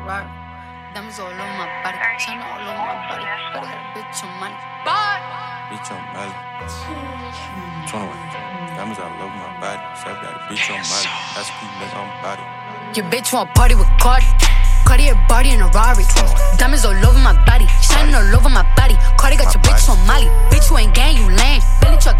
Ferrari. Diamonds all over my body, China all over my body. Better got a bitch on money. Bye. Bitch on Molly. 21. Diamonds all over my body. Self got a bitch on Molly. That's cool, nigga on body. Your bitch want party with Cardi. Cardi a body in a Rari. Diamonds all over my body, shining all over my body. Cardi got your bitch on Molly. Bitch, you ain't gang, you lame. Billy truck